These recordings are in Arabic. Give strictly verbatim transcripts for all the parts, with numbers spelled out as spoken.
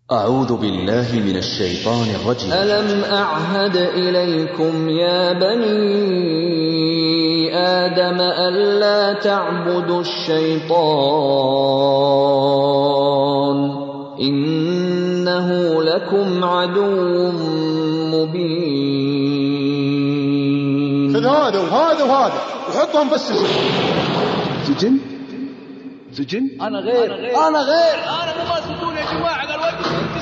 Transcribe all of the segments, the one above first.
أعوذ بالله من الشيطان الرجيم. ألم أعهد إليكم يا بني آدم ألا تعبدوا الشيطان إنه لكم عدو مبين. خذ هذا وهذا وهذا وحطهم في السجن. سجن؟ سجن؟ أنا غير أنا غير أنا مو مسجون يا جماعة على الوقت.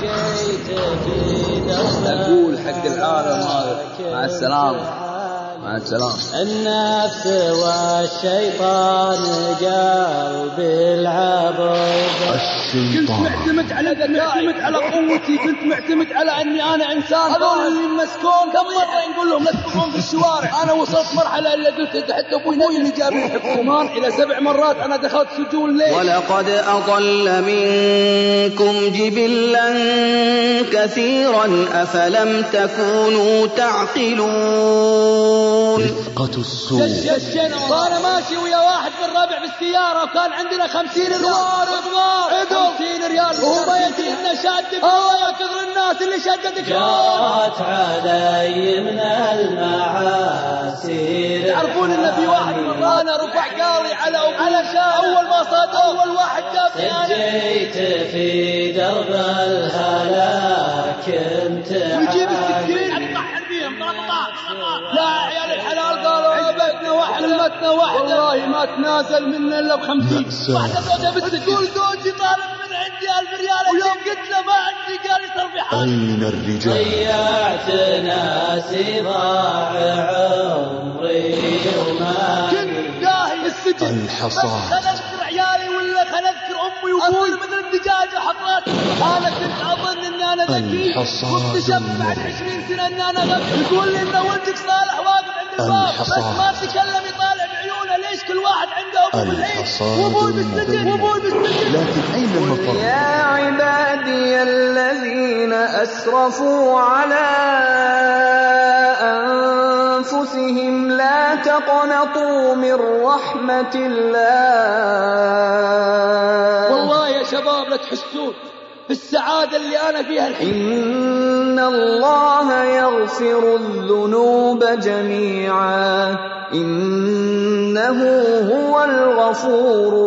أقول حق العالم هذا مع السلامة مع السلامة. النفس والشيطان جاءوا بالعبد. كنت معتمد على معتمد على قوتي، كنت معتمد على اني انا انسان. هذول اللي مسكون كم مره نقول لهم لا تطلعون في الشوارع. انا وصلت مرحله اللي قلت حتى ابوي نبي اللي جاب الحكومان الى سبع مرات انا دخلت سجون. ليه؟ ولقد اضل منكم جبلا كثيرا افلم تكونوا تعقلون. رفقة السوء. وانا ماشي ويا واحد بالربع بالسياره وكان عندنا خمسين ريال خمسين ريال وهو يدي انه شادك. الله كثر الناس اللي شددك. جاءت علي من المعاصي. تعرفون ان في واحد انا رفع قاضي على على اول ما صاد اول واحد جابني انا. جيت في درب الهلاك كنت ويجيب السكين اطحن بيهم طلقطات. لا عيال الحلال قالوا عبدنا وحلمتنا واحده والله ما تنازل منا الا بخمسين. واحده زوجها بالسجن تقول زوجي طالب من عندي ألف ريال ويوم قلت له ما عندي قال يصير في حالي. أين الرجال؟ ضيعت ناسي ضاع عمري وما كنت داهي السجن. الحصاد. خل اذكر عيالي ولا خل اذكر امي وابوي مثل الدجاجه حطيت. انا كنت اظن اني انا ذكي واكتشفت بعد عشرين سنه ان انا غبي. يقول لي ان ولدك صالح واقف عند الباب بس ما تكلم يطالع بعيونه. ليش كل واحد عنده ابو بالعيد وابوي بالسجن وابوي بالسجن. لكن أين المفر؟ يا عبادي الذين أسرفوا على أنفسهم لا تقنطوا من رحمة الله. والله يا شباب لا تحسون السعادة اللي أنا فيها الحين. إن الله يغفر الذنوب جميعا إنه هو الغفور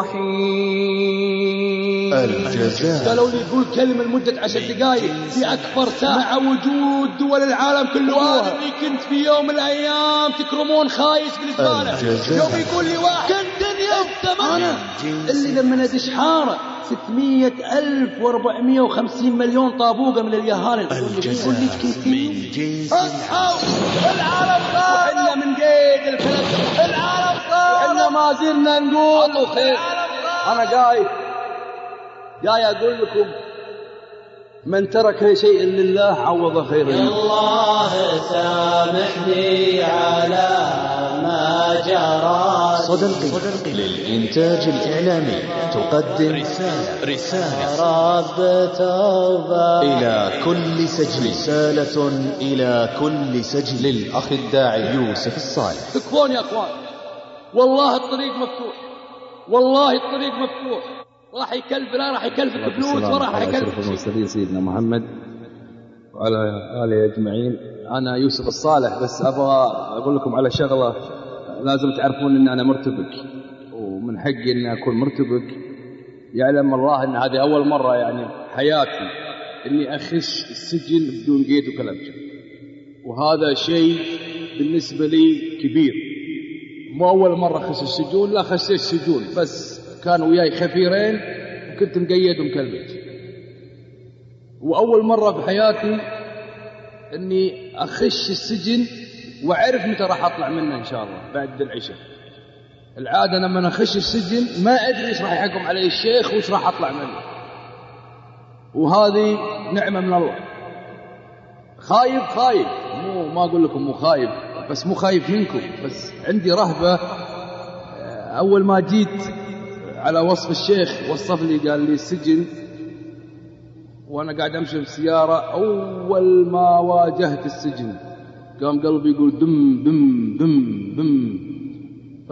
الرحيم. الجزاء. قالوا لي يقول كلمة لمدة عشر دقائق في أكبر ساعة وجود دول العالم كله. وهذا اللي كنت في يوم من الأيام تكرمون خايس بالزبالة. يوم يقول لي واحد كنت دنيا أنا اللي لما ندش حارة ستمية ألف وأربعمية وخمسين مليون طابوقة من اليهال. الجزاء من جنس الحظ. العالم صار وحنا من قيد الفلك. العالم صار وحنا ما زلنا نقول خير. أنا قايد جاي أقول لكم من ترك شيء لله عوض خير. الله سامحني على ما جرى. صدى القيم للإنتاج الإعلامي تقدم رسالة رسالة رب توبة إلى كل سجن. رسالة إلى كل سجن للأخ الداعي يوسف الصالح. تكفون يا أخوان والله الطريق مفتوح. والله الطريق مفتوح. راح يكلف لا راح يكلفك فلوس ولا راح يكلفك المرسلين سيدنا محمد وعلى آله أجمعين. أنا يوسف الصالح بس أبغى أقول لكم على شغلة. لازم تعرفون أن أنا مرتبك ومن حقي أن أكون مرتبك. يعلم الله أن هذه أول مرة يعني حياتي أني أخش السجن بدون قيد وكلام جد. وهذا شيء بالنسبة لي كبير. مو أول مرة أخش السجون لا خشيت السجون بس كانوا وياي خفيرين وكنت مقيد ومكلبت. وأول مرة بحياتي أني أخش السجن وأعرف متى راح أطلع منه إن شاء الله بعد العشاء. العادة لما أخش السجن ما أدري إيش راح يحكم علي الشيخ وإيش راح أطلع منه. وهذه نعمة من الله. خايف خايف مو ما أقول لكم مو خايف بس مو خايف منكم بس عندي رهبة. أول ما جيت على وصف الشيخ وصف لي قال لي السجن وأنا قاعد أمشي بالسيارة. أول ما واجهت السجن قام قلبي يقول دم دم دم دم.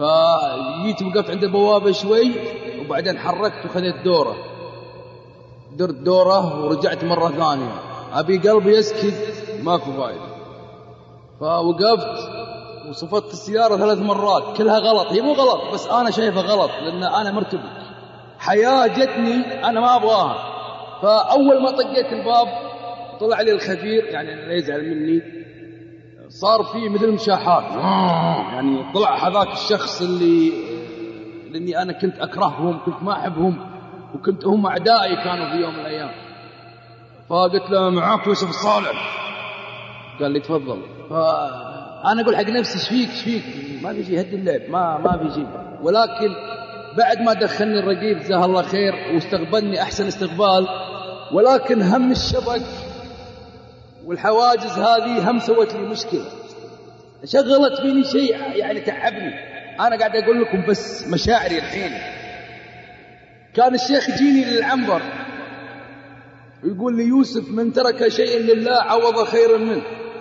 فجيت وقفت عند البوابة شوي وبعدين حركت وخذيت دوره. درت دوره ورجعت مرة ثانية، أبي قلبي يسكت ماكو فايدة. فوقفت وصفت السيارة ثلاث مرات كلها غلط، هي مو غلط بس أنا شايفها غلط لأن أنا مرتبك، حياة جتني أنا ما أبغاها. فأول ما طقيت الباب طلع لي الخبير، يعني لا يزعل مني، صار فيه مثل مشاحات، يعني طلع هذاك الشخص اللي لأني أنا كنت أكرههم، كنت ما أحبهم، وكنت هم أعدائي كانوا في يوم من الأيام. فقلت له معاك يوسف الصالح، قال لي تفضل. فأنا أقول حق نفسي ايش فيك ايش فيك ما في شيء، هدي اللعب، ما ما في شيء. ولكن بعد ما دخلني الرقيب جزاه الله خير واستقبلني أحسن استقبال، ولكن هم الشبك والحواجز هذه هم سوت لي مشكلة، شغلت فيني شيء يعني تعبني. أنا قاعد أقول لكم بس مشاعري الحين. كان الشيخ يجيني للعنبر ويقول لي يوسف من ترك شيء لله عوض خيرا منه،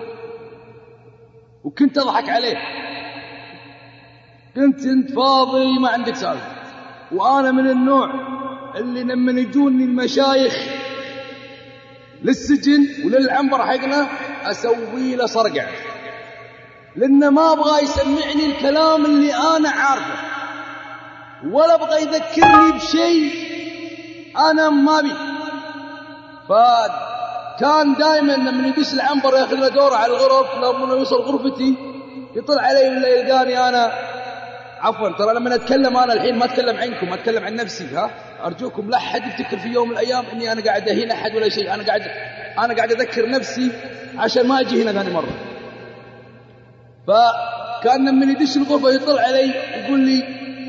وكنت أضحك عليه، كنت انت فاضي ما عندك سالفة. وأنا من النوع اللي لما يجوني المشايخ للسجن وللعنبر حقنا أسوي له صرقع، لأنه ما أبغى يسمعني الكلام اللي أنا عارفه، ولا أبغى يذكرني بشيء أنا ما بي. فكان دائما لما يدش العنبر ياخذ له دورة على الغرف، لما يوصل غرفتي يطلع علي ولا يلقاني أنا، عفوا ترى لما أتكلم أنا الحين ما أتكلم عنكم، أتكلم عن نفسي، ها أرجوكم لا أحد يفتكر في يوم من الأيام إني أنا قاعد أهين أحد ولا شيء، أنا قاعد أنا قاعد أذكر نفسي عشان ما أجي هنا ثاني مرة. فكان لما يدش الغرفة يطلع علي يقول لي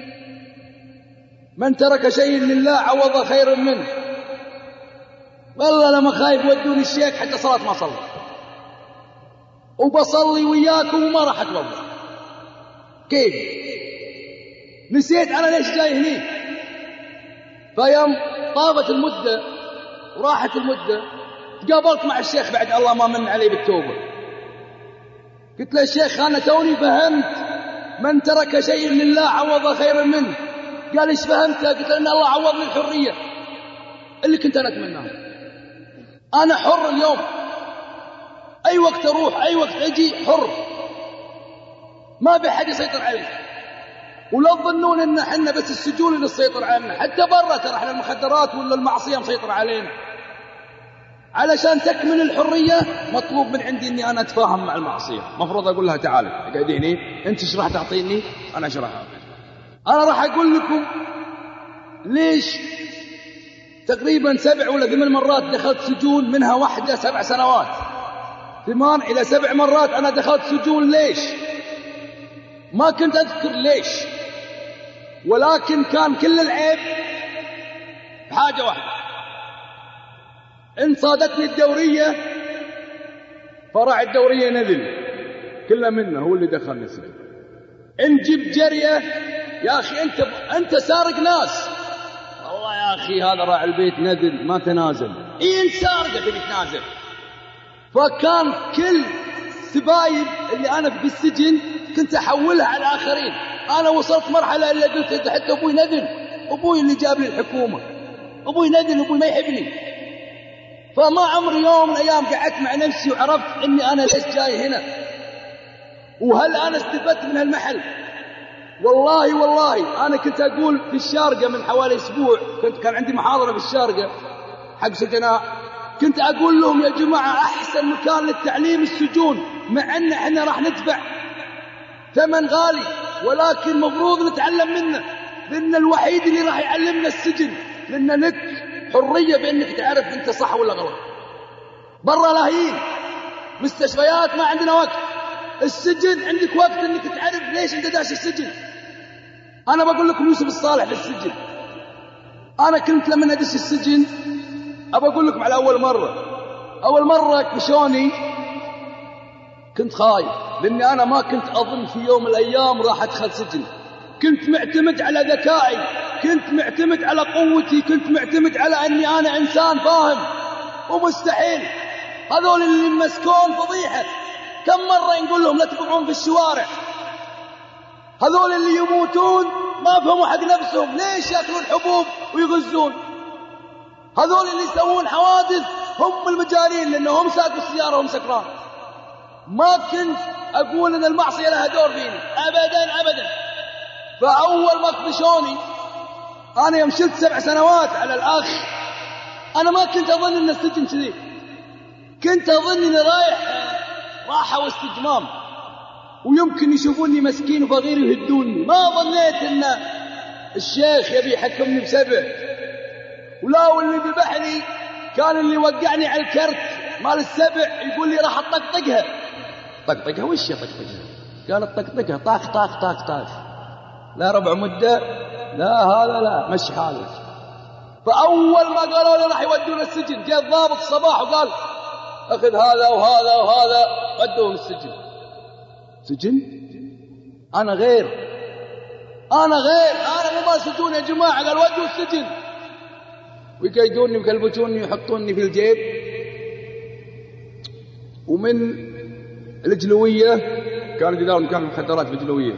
من ترك شيء لله عوض خيرا منه. والله لما خايف ودوني الشيخ حتى صلاة ما صلي، وبصلي وياكم وما راح أتوضأ. كيف نسيت أنا ليش جاي هني؟ فيوم طابت المدة وراحت المدة تقابلت مع الشيخ بعد الله ما من علي بالتوبة. قلت له الشيخ أنا توني فهمت من ترك شيء لله عوض خيرا منه. قال إيش فهمت؟ قلت له إن الله عوضني الحرية اللي كنت أنا أتمناها. أنا حر اليوم، أي وقت أروح أي وقت أجي حر، ما بحد يسيطر علي. ولا تظنون إن حنا بس السجون اللي تسيطر علينا، حتى برا ترى احنا المخدرات ولا المعصية مسيطر علينا. علشان تكمل الحرية مطلوب من عندي إني أنا أتفاهم مع المعصية. مفروض أقول لها تعالي قاعدين هنا، أنت إيش راح تعطيني؟ أنا إيش راح أعطيك؟ أنا راح أقول لكم ليش تقريبا سبع ولا ثمان مرات دخلت سجون، منها واحدة سبع سنوات، ثمان إلى سبع مرات أنا دخلت سجون. ليش؟ ما كنت أذكر ليش، ولكن كان كل العيب بحاجة واحدة: إن صادتني الدورية فرع الدورية نذل كله منه، هو اللي دخلني السجن. إن جبت جرية يا أخي أنت أنت سارق ناس، والله يا أخي هذا راعي البيت نذل ما تنازل، إيه أنت سارق تبي تنازل. فكان كل سبايب اللي أنا في السجن كنت أحولها على الآخرين. أنا وصلت مرحلة اللي قلت حتى أبوي نذل، أبوي اللي جاب لي الحكومة، أبوي نذل، أبوي ما يحبني. فما عمري يوم من الأيام قعدت مع نفسي وعرفت إني أنا ليش جاي هنا، وهل أنا استفدت من هالمحل. والله والله أنا كنت أقول في الشارقة من حوالي أسبوع، كنت كان عندي محاضرة في الشارقة حق سجناء، كنت أقول لهم يا جماعة أحسن مكان للتعليم السجون، مع أن احنا راح ندفع ثمن غالي، ولكن مفروض نتعلم منه، لأن الوحيد اللي راح يعلمنا السجن، لأن لك حرية بأنك تعرف أنت صح ولا غلط. برا لاهين مستشفيات ما عندنا وقت، السجن عندك وقت أنك تعرف ليش أنت داش السجن. أنا بقول لكم يوسف الصالح للسجن، أنا كنت لما أدش السجن أبى أقول لكم على أول مرة، أول مرة كشوني كنت خايف، لأني أنا ما كنت أظن في يوم من الأيام راح أدخل سجن. كنت معتمد على ذكائي، كنت معتمد على قوتي، كنت معتمد على أني أنا إنسان فاهم، ومستحيل هذول اللي مسكون فضيحة. كم مرة نقول لهم لا تبقعون في الشوارع، هذول اللي يموتون ما فهموا حق نفسهم، ليش يأكلون حبوب ويغزون؟ هذول اللي يسوون حوادث هم المجانين، لأنهم ساقوا السيارة وهم سكران. ما كنت أقول أن المعصية لها دور فيني أبدا أبدا. فأول ما كبشوني أنا يوم شلت سبع سنوات على الأخ، أنا ما كنت أظن أن السجن كذي، كنت أظن أني رايح راحة واستجمام، ويمكن يشوفوني مسكين وفقير ويهدوني. ما ظنيت أن الشيخ يبي يحكمني بسبع. ولا واللي ذبحني كان اللي وقعني على الكرت مال السبع يقول لي راح أطقطقها. طقطقها وش طقطقها؟ قال طقطقها طاخ طاخ طاخ طاخ. لا ربع مدة، لا هذا لا مش حالك. فأول ما قالوا لي راح يودون السجن، جاء الضابط الصباح وقال أخذ هذا وهذا وهذا ودوهم السجن. سجن؟ أنا غير، أنا غير، أنا مو ما سجون يا جماعة. قال ودوا السجن ويقيدوني ويكلبشوني ويحطوني في الجيب. ومن الجلوية كان جدار كان مخدرات في الجلوية،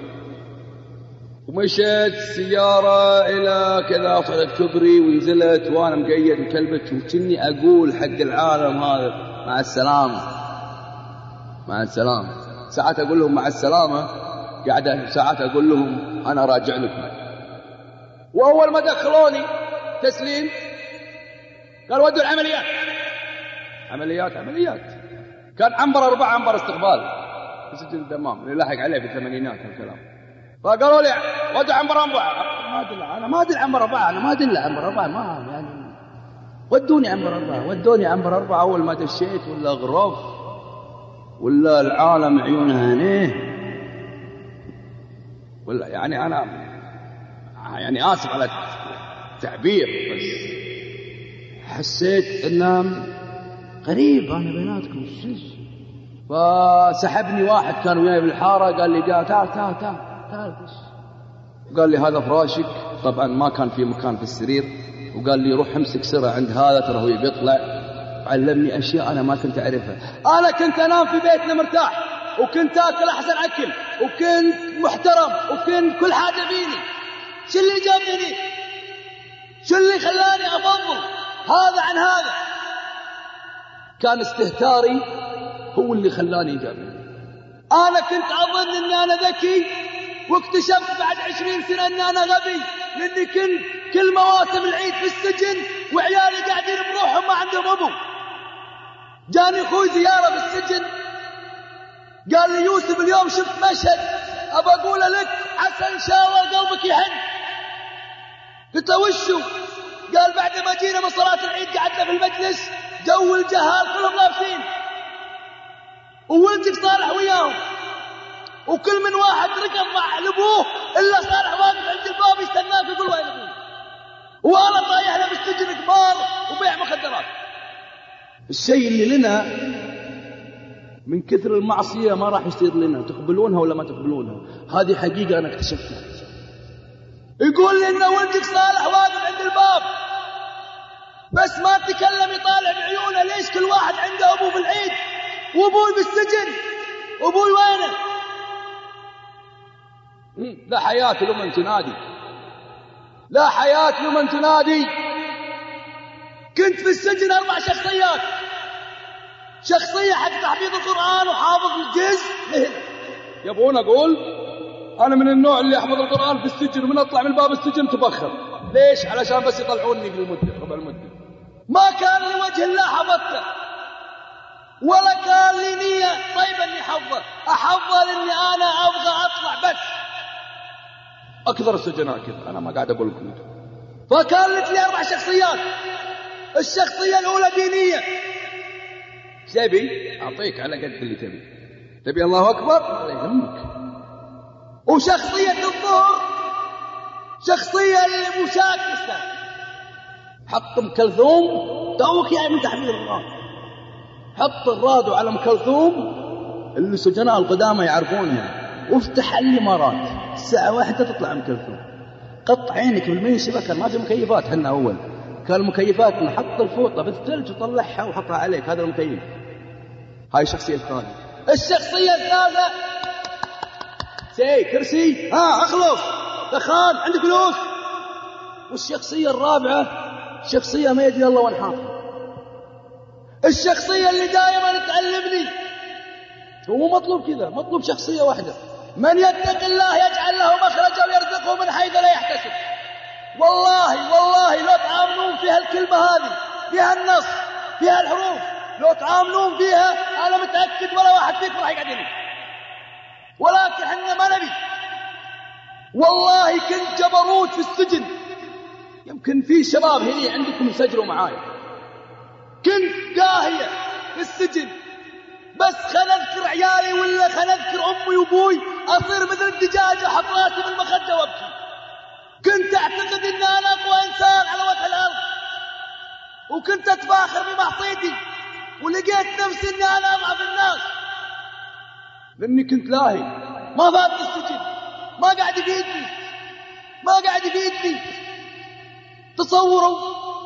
ومشيت السيارة إلى كذا صعدت كبري ونزلت وأنا مقيد مكلبش، وكني أقول حق العالم هذا مع السلامة مع السلامة. ساعات أقول لهم مع السلامة قاعدة، ساعات أقول لهم أنا راجع لكم. وأول ما دخلوني تسليم قال ودوا العمليات. عمليات عمليات كان عنبر أربعة عنبر استقبال في سجن الدمام اللي لاحق عليه في الثمانينات الكلام. فقالوا لي ودوا عنبر أربعة. ما أدري أنا ما أدري عنبر أربعة، أنا ما أدري عنبر أربعة، ما يعني ودوني عنبر أربعة ودوني عنبر أربعة. أول ما دشيت ولا غرف ولا العالم عيونها هنيه، ولا يعني أنا يعني آسف على التعبير، بس حسيت إنه غريب أنا بيناتكم الشيش. فسحبني واحد كان وياي بالحارة قال لي تعال تعال تعال تعال تعال قال لي هذا فراشك. طبعا ما كان في مكان في السرير، وقال لي روح امسك سرة عند هذا ترى هو بيطلع. علمني أشياء أنا ما كنت أعرفها. أنا كنت أنام في بيتنا مرتاح، وكنت أكل أحسن أكل، وكنت محترم، وكنت كل حاجة فيني. شو اللي جابني؟ شو اللي خلاني أفضل هذا عن هذا؟ كان استهتاري هو اللي خلاني جابني. أنا كنت أظن أني أنا ذكي، واكتشفت بعد عشرين سنة أني أنا غبي، لأني كنت كل مواسم العيد في السجن وعيالي قاعدين بروحهم ما عندهم أبو. جاني أخوي زيارة في السجن قال لي يوسف اليوم شفت مشهد أبى أقوله لك عسى إن شاء الله قلبك يحن. قلت له وشو؟ قال بعد ما جينا من صلاة العيد قعدنا في المجلس جو الجهال كلهم لابسين، وولدك صالح وياهم، وكل من واحد ركض مع لبوه إلا صالح واقف عند الباب يستناك يقول وين أبوه، وأنا طايح له بالسجن كبار وبيع مخدرات. الشيء اللي لنا من كثر المعصية ما راح يصير لنا، تقبلونها ولا ما تقبلونها، هذه حقيقة أنا اكتشفتها. يقول لي إن ولدك صالح واقف عند الباب بس ما تكلم يطالع بعيونه. ليش كل واحد عنده أبوه في العيد وأبوي بالسجن؟ أبوي وينه؟ لا حياة لمن تنادي، لا حياة لمن تنادي. كنت في السجن أربع شخصيات، شخصية حق تحفيظ القرآن وحافظ الجزء. يبغون أقول أنا من النوع اللي أحفظ القرآن في السجن، ومن أطلع من باب السجن تبخر. ليش؟ علشان بس يطلعوني في المدة ربع المدة. ما كان لوجه الله حفظته، ولا كان لي نية طيب أني حفظه، أحفظه لأني أنا أبغى أطلع بس. أكثر السجناء كذا، أنا ما قاعد أقول لكم. فكانت لي أربع شخصيات. الشخصية الأولى دينية، تبي أعطيك على قد اللي تبي، تبي الله أكبر لا يهمك. وشخصية الظهر شخصية اللي مشاكسة، حط أم كلثوم توك يعني من تحفيظ القرآن، حط الراديو على أم كلثوم اللي السجناء القدامى يعرفونها، وافتح الإمارات الساعة واحدة تطلع أم كلثوم. قط عينك بالمنشبة، كان ما في مكيفات حنا أول، كان المكيفات نحط الفوطة بالثلج وطلعها وحطها عليك، هذا المكيف. هاي الشخصية الثانية. الشخصية الثالثة سي كرسي، ها أخلص دخان عندك فلوس. والشخصية الرابعة الشخصية ما يدري الله وين حاطها. الشخصية اللي دائما تعلمني هو مطلوب كذا، مطلوب شخصية واحدة: من يتق الله يجعل له مخرجا ويرزقه من حيث لا يحتسب. والله والله لو تعاملون فيها الكلمة هذه، فيها النص، فيها الحروف، لو تعاملون فيها أنا متأكد ولا واحد فيكم راح يقعد هنا. ولكن احنا ما نبي. والله كنت جبروت في السجن، يمكن في شباب هنا عندكم يسجلوا معاي. كنت داهية في السجن، بس خل اذكر عيالي ولا خل اذكر امي وابوي اصير مثل الدجاجة احط راسي بالمخدة وابكي. كنت اعتقد ان انا اقوى انسان على وجه الارض، وكنت اتفاخر بمعصيتي، ولقيت نفسي اني انا اضعف الناس لاني كنت لاهي. ما فات السجن، ما قاعد يفيدني، ما قاعد يفيدني. تصوروا،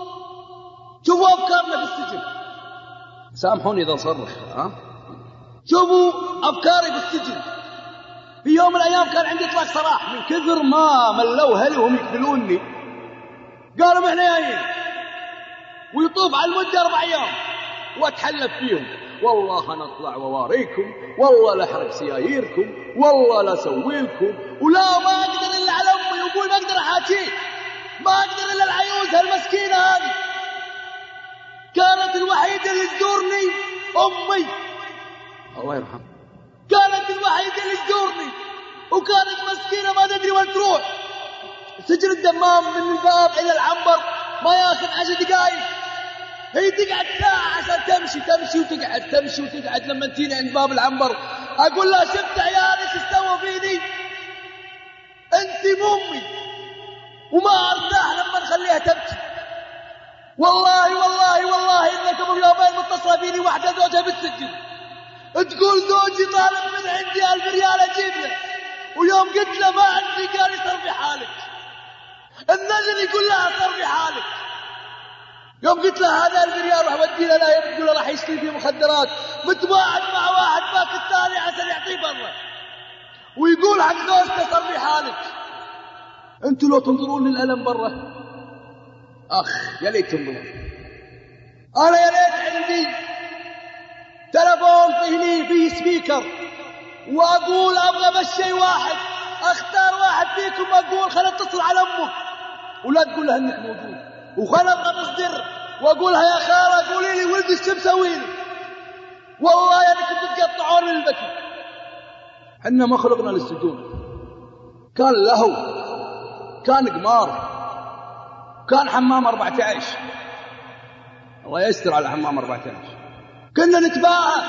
شوفوا افكارنا في السجن. سامحوني اذا صرخ. ها شوفوا أفكاري بالسجن. في يوم من الأيام كان عندي إطلاق سراح، من كثر ما ملوا هلي وهم يقتلوني قالوا إحنا جايين، ويطوف على المدة أربع أيام وأتحلف فيهم: والله نطلع وواريكم، والله لا أحرق سياييركم، والله لا أسوي لكم، ولا ما أقدر إلا على أمي وأبوي، ما أقدر أحاكيه، ما أقدر إلا العيوز هالمسكينة هذه. كانت الوحيدة اللي تزورني أمي، الله يرحمه. كانت الوحيدة اللي تزورني، وكانت مسكينة ما تدري وين تروح. سجن الدمام من الباب إلى العنبر ما ياخذ عشر دقائق، هي تقعد ساعة عشان تمشي تمشي وتقعد تمشي وتقعد. لما تجيني عند باب العنبر أقول لها: شفت عيالي ايش استوى فيني؟ أنت مو أمي. وما أرتاح لما نخليها تبكي. والله والله والله إن قبل يومين متصلة فيني واحدة زوجها بالسجن، تقول: زوجي طالب من عندي ألف ريال أجيب له، ويوم قلت له ما عندي قال لي صرفي حالك. النجل يقول لها صرفي حالك. يوم قلت له هذا ألف ريال راح ودي له، لا يقول له راح يشتري فيه مخدرات، متواعد مع واحد باكستاني عشان يعطيه برا، ويقول حق زوجته صرفي حالك. انتوا لو تنظرون للألم برا، أخ يا ليت تنظرون. أنا يا ليت عندي تلفون فيه فيه سبيكر، وأقول أبغى بس شيء واحد، أختار واحد فيكم أقول خل اتصل على أمك، ولا تقول لها إنك موجود، وخل أضغط الزر وأقولها: يا خالة قولي لي ولدي شو مسوي لي. والله يعني كنت تقطعون من البكي. حنا ما خلقنا للسجون. كان لهو، كان قمار، كان حمام أربعة عشر. الله يستر على حمام أربعة عشر. كنا نتباهى.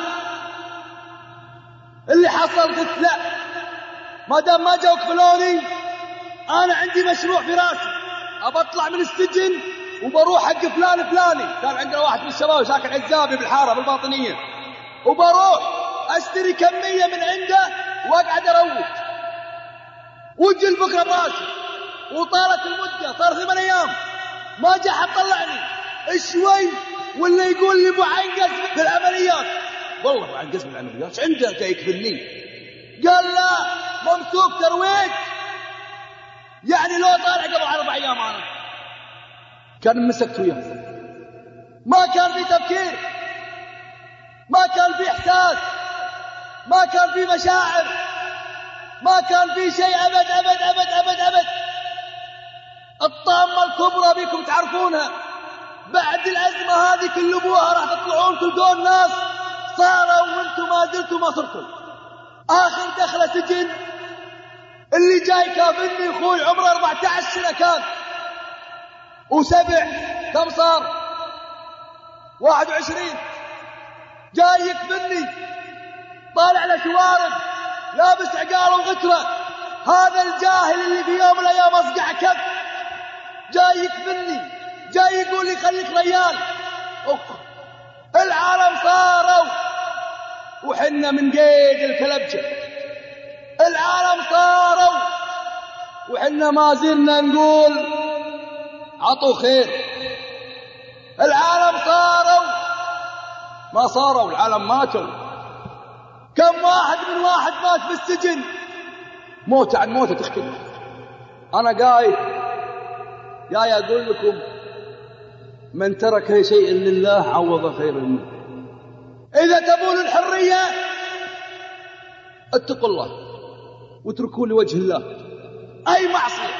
اللي حصل قلت لا، ما دام ما جاوا يقبلوني انا عندي مشروع في راسي، ابى اطلع من السجن وبروح حق فلان فلاني. كان عندنا واحد من الشباب شاكر عزابي بالحاره بالباطنيه، وبروح اشتري كميه من عنده واقعد اروج، وجي البكره براسي. وطالت المده، صار ثمان ايام ما جاء حد طلعني. شوي ولا يقول لي ابو عنقس بالعمليات. والله ابو عنقس بالعمليات ايش عنده جاي يكفلني؟ قال لا، ممسوك ترويج. يعني لو طالع قبل اربع ايام انا كان مسكت وياه. ما كان في تفكير، ما كان في احساس، ما كان في مشاعر، ما كان في شيء ابد ابد ابد ابد ابد. الطامة الكبرى بكم تعرفونها. بعد الأزمة هذه كل أبوها راح تطلعون تلقون ناس صاروا وانتم ما زلتوا ما صرتوا. آخر دخلة سجن اللي جاي كافلني أخوي عمره أربعة عشر سنة كان، وسبع كم صار؟ واحد وعشرين. جاي يكفلني طالع له شوارب لابس عقال وغترة. هذا الجاهل اللي في يوم من الأيام أصقع كف جاي يكفلني، جاي يقول لي خليك ريال. أوه. العالم صاروا وحنا من قيد الكلبشة. العالم صاروا وحنا ما زلنا نقول عطوا خير. العالم صاروا ما صاروا، العالم ماتوا. كم واحد من واحد مات في السجن، موت عن موته تختلف. أنا قايد جاي أقول لكم من ترك شيئا لله عوض خيرا منه. إذا تبون الحرية اتقوا الله واتركوا لوجه الله أي معصية،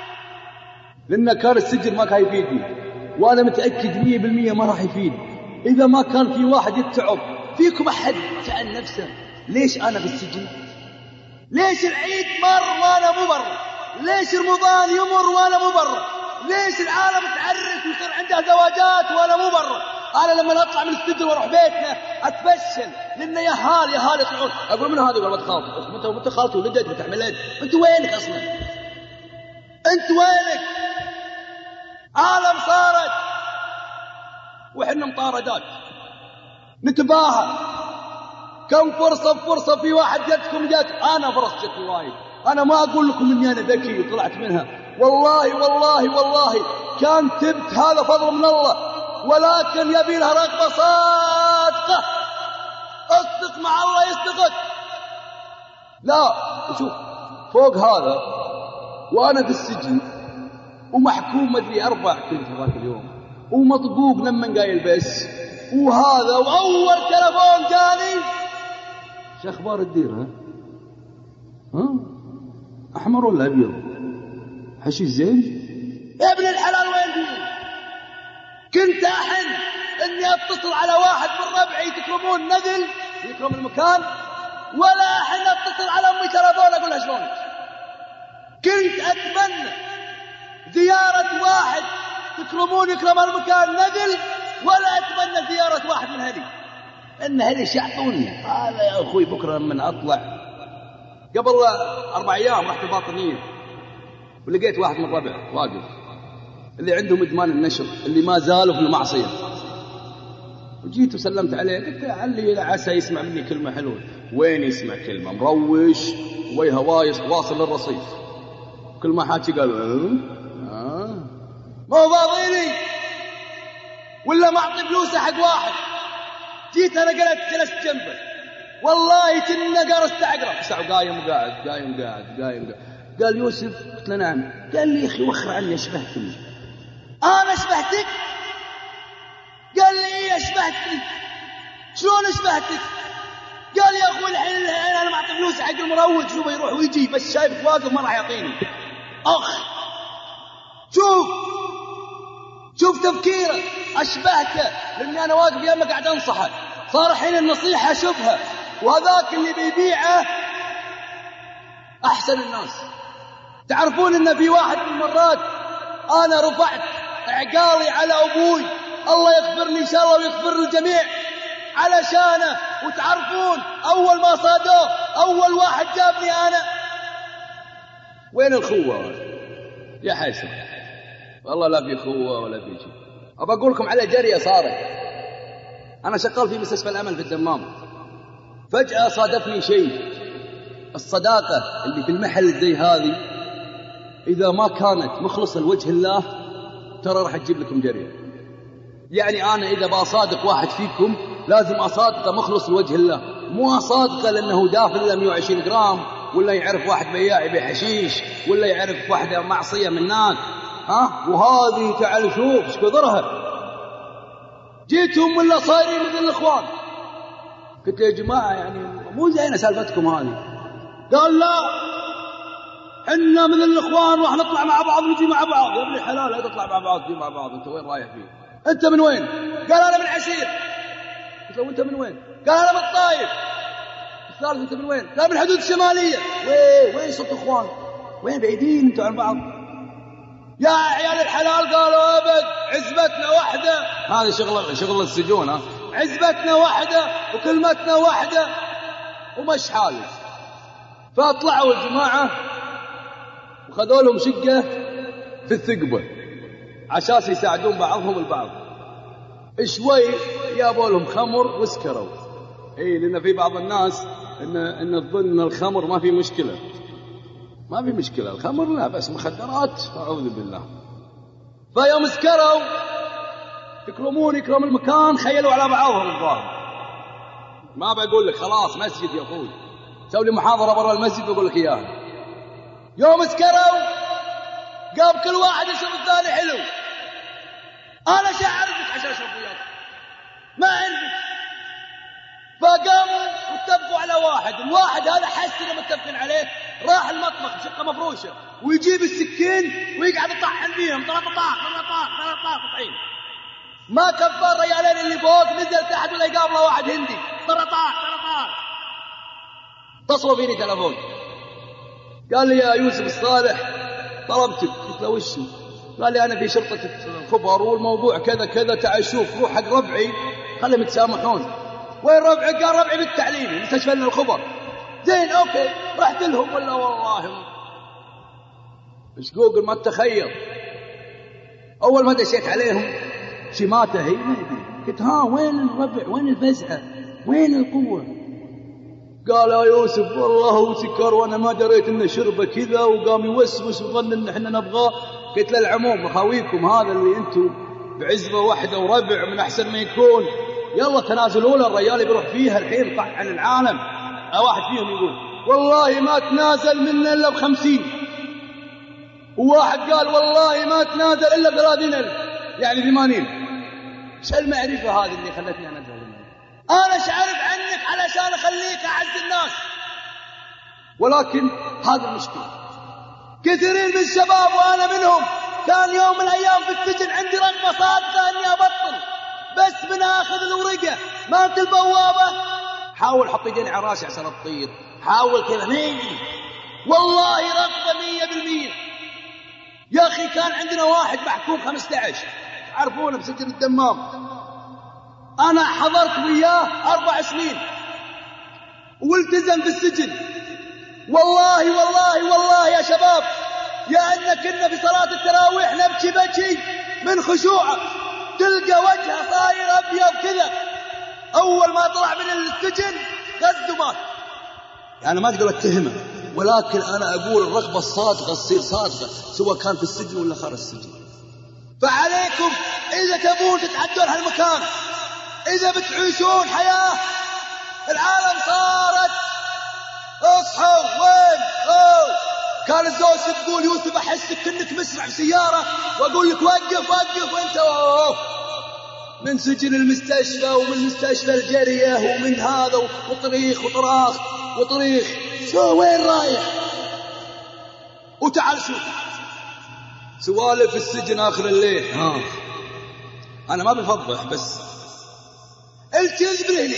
لأن كان السجن ما كان يفيدني، وأنا متأكد مية بالمية ما راح يفيد إذا ما كان في واحد يتعب. فيكم أحد سأل نفسه ليش أنا في السجن؟ ليش العيد مر وأنا مبر؟ ليش رمضان يمر وأنا مبر؟ ليش العالم تعرس ويصير عندها زواجات وأنا مبر؟ أنا لما أطلع من السجن وأروح بيتنا أتفشل، لأن يا هال يا هال يطلعون. أقول من هذا يقول ولد خالتك، أنت أنت خالتك ولدت وتحملت، أنت وينك أصلا؟ أنت وينك؟ عالم صارت وإحنا مطاردات نتباهى. كم فرصة فرصة في واحد جاتكم جات، أنا فرص جاتني وايد. أنا ما أقول لكم إني أنا ذكي وطلعت منها، والله والله والله كان تبت هذا فضل من الله، ولكن يبي لها رغبة صادقة. اصدق مع الله يصدقك. لا شوف فوق هذا وأنا في السجن ومحكوم مدري أربع كنت هذاك اليوم ومطبوق لما قايل بس وهذا، وأول تلفون جاني شو أخبار الدير؟ ها ها أحمر ولا أبيض؟ حشيش زين؟ يا ابن الحلال وين دي؟ كنت أحن إني أتصل على واحد من ربعي تكرمون نذل يكرم المكان، ولا أحن أتصل على أمي تلفون أقول لها شلونك. كنت أتمنى زيارة واحد تكرمون يكرم المكان نذل، ولا أتمنى زيارة واحد من هذي، إن هذي يعطوني هذا يا أخوي. بكرة من أطلع قبل أربع أيام رحت الباطنية ولقيت واحد من ربع واقف اللي عندهم إدمان النشر اللي ما زالوا في المعصية، وجيت وسلمت عليه قلت علي عسى يسمع مني كلمة حلوة. وين يسمع كلمة؟ مروش وجهه وايص واصل للرصيف، كل ما حاكي قال آه مو فاضيني ولا ما أعطي فلوسه حق واحد. جيت أنا قلت جلست جنبه والله كنا قارست أقرأ ساعة قايم وقاعد قايم قاعد قايم قاعد. قال يوسف؟ قلت له نعم. قال لي يا أخي وخر عني أشبهتني. أنا أشبهتك؟ قال لي إيه أشبهتني؟ شلون أشبهتك؟ قال يا أخوي الحين الحين أنا ما أعطي فلوسه حق المروج، شوف يروح ويجي بس شايفك واقف ما راح يعطيني. أخ شوف شوف تفكيره، أشبهته لأني أنا واقف يمه قاعد أنصحه، صار حين النصيحة شبهه، وهذاك اللي بيبيعه أحسن الناس. تعرفون إن في واحد من المرات أنا رفعت عقالي على أبوي، الله يغفرني إن شاء الله ويغفر الجميع علشانه، وتعرفون أول ما صادوه أول واحد جابني أنا. وين الخوة يا حسن؟ والله لا في خوة ولا في شيء. أبى أقول لكم على جرية صارت. أنا شغال في مستشفى الأمل في الدمام، فجأة صادفني شيء. الصداقة اللي في المحل زي هذه إذا ما كانت مخلصة لوجه الله ترى راح تجيب لكم جرية. يعني أنا إذا بصادق واحد فيكم لازم أصادقه مخلص لوجه الله، مو أصادقه لأنه دافل له مئة وعشرين جرام، ولا يعرف واحد بياع يبيع حشيش، ولا يعرف واحدة معصية من هناك. ها وهذه تعال شوف ايش قدرها. جيتهم ولا صايرين مثل الإخوان. قلت يا جماعة يعني مو زينة سالفتكم هذه. قال لا حنا من الإخوان راح نطلع مع بعض ونجي مع بعض. يا ابن الحلال لا تطلع مع بعض تجي مع بعض، أنت وين رايح فيه؟ أنت من وين؟ قال أنا من عسير. قلت له أنت من وين؟ قال أنا من الطايف. الثالث أنت من وين؟ قال من الحدود الشمالية. وين وين صوت إخوان؟ وين بعيدين أنتوا عن بعض؟ يا عيال الحلال قالوا أبد عزبتنا واحدة. هذا شغل شغل السجون. ها عزبتنا واحدة وكلمتنا واحدة ومش حالي. فأطلعوا الجماعة وخذوا لهم شقة في الثقبة عشان يساعدون بعضهم البعض. شوي جابوا لهم خمر وسكروا. اي لأن في بعض الناس إن إن تظن الخمر ما في مشكلة. ما في مشكلة الخمر لا بس مخدرات أعوذ بالله. فيوم سكروا يكرمون يكرم المكان خيلوا على بعضهم الظاهر. ما بقول لك خلاص مسجد يا أخوي سوي لي محاضرة برا المسجد بقول لك إياها. يوم سكروا قام كل واحد يشوف الثاني حلو. أنا شاعرك عشان أشرب وياك ما عندك. فقاموا واتفقوا على واحد، الواحد هذا حس إنه متفقين عليه، راح المطبخ شقة مفروشة ويجيب السكين ويقعد يطحن فيهم طلع طاق طلع طاق طلع طحين. ما كفى الرجالين اللي فوق، نزل تحت ولا يقابله واحد هندي طلع طاق طلع طاق. اتصلوا فيني تلفون، قال لي يا يوسف الصالح طلبتك. قلت له وشو؟ قال لي أنا في شرطة الخبر والموضوع كذا كذا، تعال شوف روح حق ربعي خليهم يتسامحون. وين ربعك؟ قال ربعي بالتعليم مستشفى الخبر. زين أوكي، رحت لهم ولا والله مش جوجل ما تتخيل. أول ما دشيت عليهم شماتة هي ما يدري، قلت ها وين الربع وين الفزعة وين القوة؟ قال يا يوسف والله هو سكر وانا ما دريت انه شربه كذا، وقام يوسوس وظن ان احنا نبغاه. قلت له العموم اخويكم هذا اللي انتم بعزبه واحده وربع من احسن ما يكون، يلا تنازلوا له، الرجال بيروح فيها الحين طح عن العالم. واحد فيهم يقول والله ما تنازل منا الا بخمسين، وواحد قال والله ما تنازل الا بثلاثين الف، يعني ثمانين. ايش المعرفه هذه اللي خلتني انا اتكلم؟ أنا شعرت عنك علشان أخليك أعز الناس، ولكن هذا المشكلة. كثيرين من الشباب وأنا منهم كان يوم من الأيام في السجن عندي رغبة صادقة أني أبطل، بس بناخذ الورقة ما أنت البوابة، حاول حط يدين على راسي عشان أطير، حاول كذا مية، والله رغبة مية بالمية. يا أخي كان عندنا واحد محكوم خمسة عشر عرفونه بسجن الدمام، أنا حضرت وياه أربع سنين والتزم في السجن. والله والله والله يا شباب يا أن كنا في صلاة التراويح نبكي بكي من خشوعه، تلقى وجهه صاير أبيض كذا. أول ما طلع من السجن غزه مات. يعني ما أقدر أتهمه، ولكن أنا أقول الرغبة الصادقة تصير صادقة سواء كان في السجن ولا خارج السجن. فعليكم إذا تبون تتعدون هالمكان، إذا بتعيشون حياة العالم صارت اصحوا وين أوه. كان الزوج تقول يوسف أحسك كنك مسرع بسيارة وأقول لك وقف وقف وانت أوه. من سجن المستشفى ومن مستشفى الجرية ومن هذا وطريخ وطراخ وطريخ، شو وين رايح؟ وتعال شوف سوالف السجن آخر الليل. ها أنا ما بفضح، بس الكذب هنا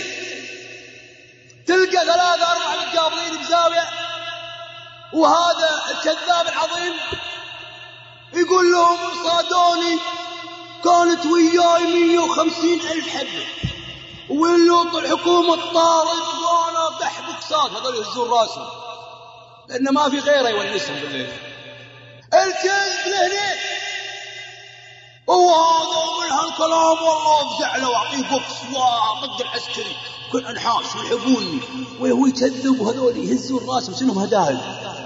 تلقى ثلاثة أربعة متقابلين بزاوية، وهذا الكذاب العظيم يقول لهم صادوني كانت وياي مية وخمسين ألف حبة، واللوط الحكومة الطارد وانا بحبك صاد. هذول يهزون راسهم لأن ما في غيره يونسهم بالليل. الكذب هنا وهذا من هالكلام والله افزع له واعطيه بوكس وطق العسكري كل انحاس ويحبوني، وهو يكذب وهذول يهزون راسهم شنهم هدايل.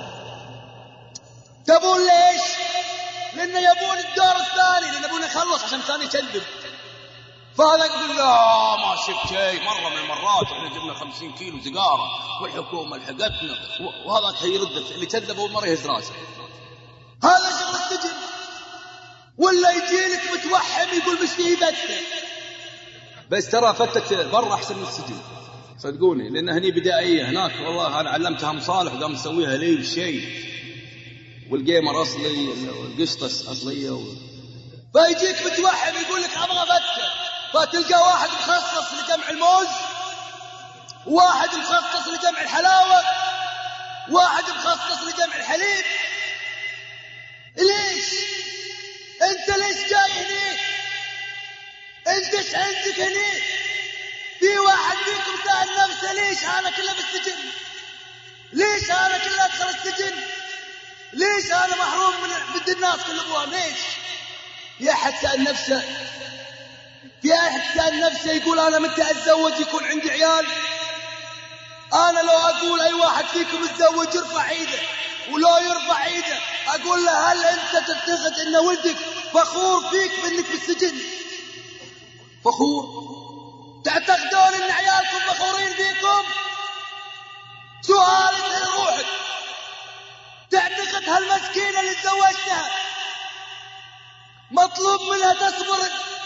تبون ليش؟ لأن يبون الدور الثاني، لأن يبون يخلص عشان الثاني يكذب. فهذا يقول لا ما شفت شيء، مرة من المرات احنا جبنا خمسين كيلو سيجارة والحكومة لحقتنا، وهذا يرد اللي كذب أول مرة يهز راسه. هذا شغل السجن. ولا يجيلك متوحم يقول مش فيه فتة، بس ترى فتة برا أحسن من السجن صدقوني، لأن هني بدائية. هناك والله أنا علمتها مصالح وقام مسويها لي بشيء، والجيمر أصلي والقشطة أصلية و... فيجيك متوحم يقول لك أبغى فتة، فتلقى واحد مخصص لجمع الموز، واحد مخصص لجمع الحلاوة، واحد مخصص لجمع الحليب. ليش؟ انت ليش جاي هني؟ انت ايش عندك هني؟ في واحد فيكم سأل نفسه ليش انا كله بالسجن؟ ليش انا كله ادخل السجن؟ ليش انا محروم من بد الناس كل ابوها؟ ليش؟ في احد سأل نفسه؟ في احد سأل نفسه يقول انا متى اتزوج يكون عندي عيال؟ انا لو اقول اي واحد فيكم يتزوج يرفع ايده، ولو يرفع ايده اقول له هل انت تعتقد ان ولدك فخور فيك بانك بالسجن؟ فخور؟ تعتقدون ان عيالكم فخورين فيكم؟ سؤال اسأل روحك، تعتقد هالمسكينة اللي تزوجتها مطلوب منها تصبر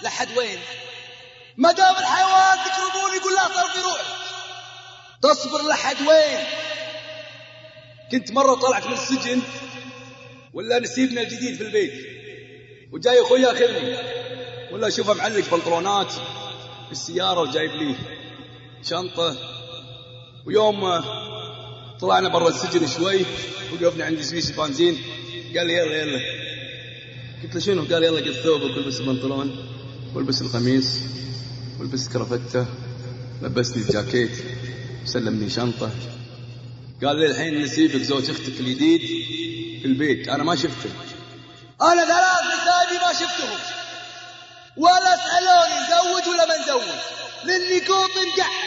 لحد وين؟ ما دام الحيوان تكرمون يقول لا صار في روح. تصبر لحد وين؟ كنت مرة طلعت من السجن ولا نسيبنا الجديد في البيت وجاي أخوي ياخذني ولا أشوفه معلق بنطلونات في السيارة وجايب لي شنطة. ويوم طلعنا برا السجن شوي وقفنا عند سويس بنزين قال لي يلا يلا. قلت له شنو؟ قال يلا قد ثوبك والبس البنطلون والبس القميص والبس كرافتة. لبسني الجاكيت وسلمني شنطة. قال لي الحين نسيبك زوج اختك الجديد في البيت. انا ما شفته. انا ثلاث نسايبي ما شفتهم ولا سألوني نزوج ولا ما نزوج لاني قوط مقعد.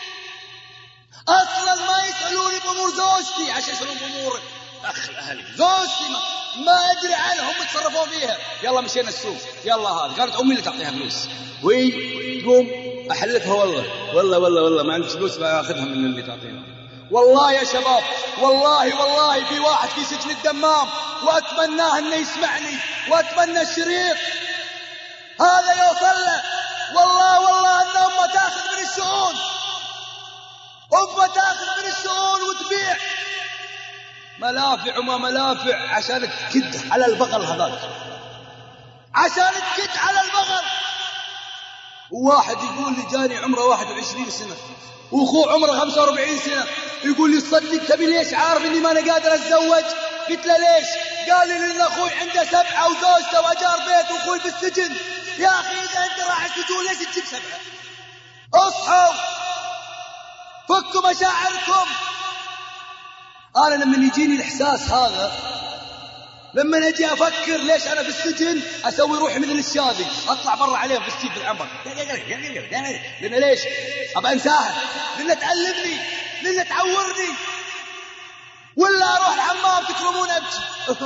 اصلا ما يسألوني بامور زوجتي عشان يسألون بامور اخ اهلي. زوجتي ما, ما ادري عنهم يتصرفون فيها. يلا مشينا السوق يلا هذا. قالت امي اللي تعطيها فلوس وي تقوم احلفها والله والله والله والله ما عندك فلوس باخذها من اللي تعطيها. والله يا شباب والله والله في واحد في سجن الدمام واتمناه انه يسمعني واتمنى الشريط هذا يوصل له. والله والله ان امه تاخذ من الشؤون امه تاخذ من الشؤون وتبيع ملافع وما ملافع عشان تكد على البغل هذاك عشان تكد على البغل. وواحد يقول لي جاني عمره واحد وعشرين سنة واخوه عمره خمسة واربعين سنة يقول لي صدق تبي ليش عارف اني ما انا قادر اتزوج؟ قلت له ليش؟ قال لي لان اخوي عنده سبعة وزوجته واجار بيت واخوي بالسجن. يا اخي اذا انت راح السجون ليش تجيب سبعة؟ اصحوا فكوا مشاعركم. انا لما يجيني الاحساس هذا لما اجي افكر ليش انا في السجن اسوي روحي مثل الشاذي اطلع برا عليهم في السجن في العنبر. لان ليش؟ ابى انساها لان تألمني لان تعورني ولا اروح الحمام تكرمون ابكي.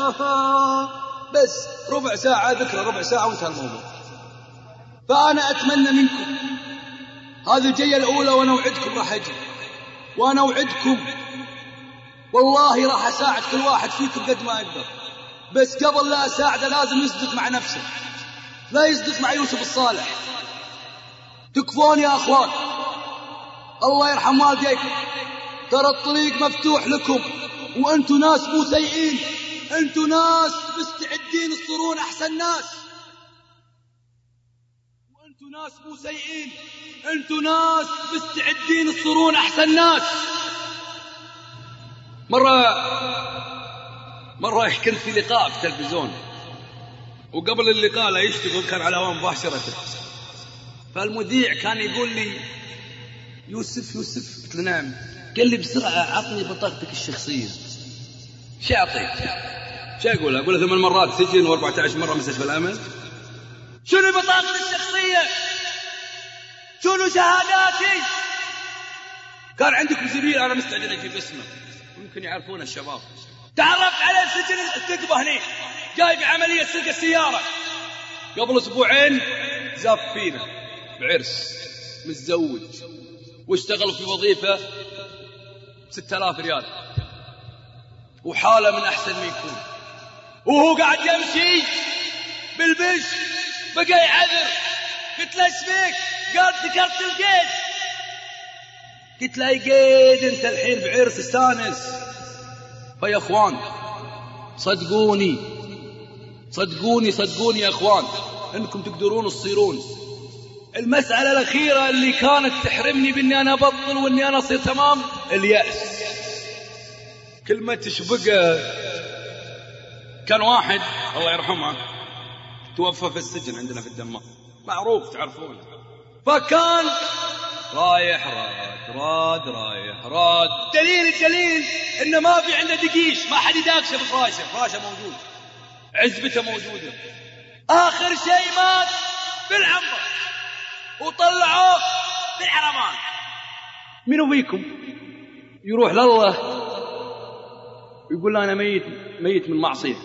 بس ربع ساعة ذكرى ربع ساعة وانتهى الموضوع. فانا اتمنى منكم هذه الجية الاولى وانا اوعدكم راح اجي وانا اوعدكم والله راح اساعد كل واحد فيكم قد ما اقدر. بس قبل لا اساعده لازم يصدق مع نفسه لا يصدق مع يوسف الصالح. تكفون يا اخوان الله يرحم والديكم ترى الطريق مفتوح لكم وانتم ناس مو سيئين. انتم ناس مستعدين تصيرون احسن ناس وانتم ناس مو سيئين. انتم ناس مستعدين تصيرون احسن ناس. مرة مرة كنت في لقاء في التلفزيون وقبل اللقاء لا يشتغل كان على هواء مباشرة. فالمذيع كان يقول لي يوسف يوسف. قلت له نعم. قال لي بسرعة عطني بطاقتك الشخصية. شو أعطيك؟ شو أقول؟ أقول ثمان مرات سجن وأربعة عشر مرة مستشفى الأمل. شنو بطاقتي الشخصية؟ شنو شهاداتي؟ كان عندكم زميل أنا مستعد أجيب اسمه ممكن يعرفون الشباب. تعرفت على السجن التقبة هني جاي بعملية سرقة السيارة قبل أسبوعين زاف فينا بعرس متزوج واشتغل في وظيفة ستة آلاف ريال وحالة من أحسن ما يكون وهو قاعد يمشي بالبش بقى يعذر. قلت له ايش فيك؟ قال ذكرت القيد. قلت له اي قيد انت الحين بعرس استانس. فيا اخوان صدقوني صدقوني صدقوني يا اخوان انكم تقدرون تصيرون. المسألة الأخيرة اللي كانت تحرمني بإني أنا أبطل وإني أنا أصير تمام اليأس. كلمة تشبقه كان واحد الله يرحمه توفى في السجن عندنا في الدمام معروف تعرفونه. فكان رايح راد راد رايح راد. دليل الدليل إنه ما في عنده دقيش ما حد يداكشه بفراشه. فراشه موجود عزبته موجودة. آخر شيء مات في العنبر وطلعوه في الحرمان. منو فيكم يروح لله يقول له أنا ميت ميت من معصية؟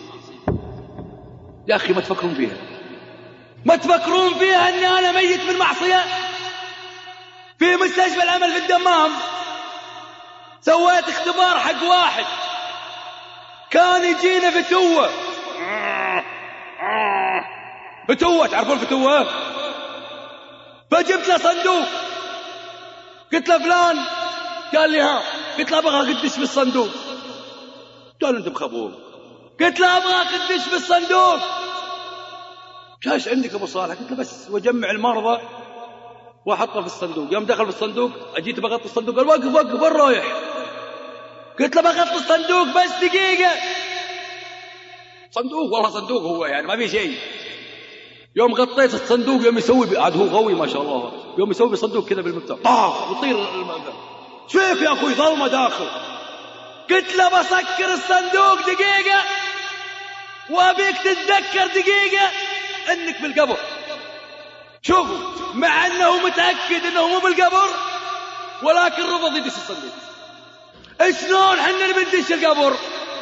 يا أخي ما تفكرون فيها ما تفكرون فيها أني أنا ميت من معصية. في مستشفى الأمل في الدمام سويت اختبار حق واحد كان يجينا فتوة فتوة تعرفون فتوة فجبت له صندوق، قلت له فلان، قال لي ها، قلت له ابغى قدش بالصندوق، قال انت بخبور، قلت له ابغى قدش بالصندوق، كاش عندك ابو صالح؟ قلت له بس واجمع المرضى واحطه في الصندوق. يوم دخل في الصندوق اجيت بغطي الصندوق، قال وقف وقف وين رايح؟ قلت له بغطي الصندوق بس دقيقه. صندوق والله صندوق هو يعني ما في شيء. يوم غطيت الصندوق يوم يسوي عاد هو قوي ما شاء الله، يوم يسوي بصندوق كذا بالمفتاح طاح ويطير المفتاح. شوف يا اخوي ظلمه داخل. قلت له بسكر الصندوق دقيقه وابيك تتذكر دقيقه انك بالقبر. شوفوا مع انه متاكد انه مو بالقبر ولكن رفض يدش الصندوق. شلون حنا بندش القبر؟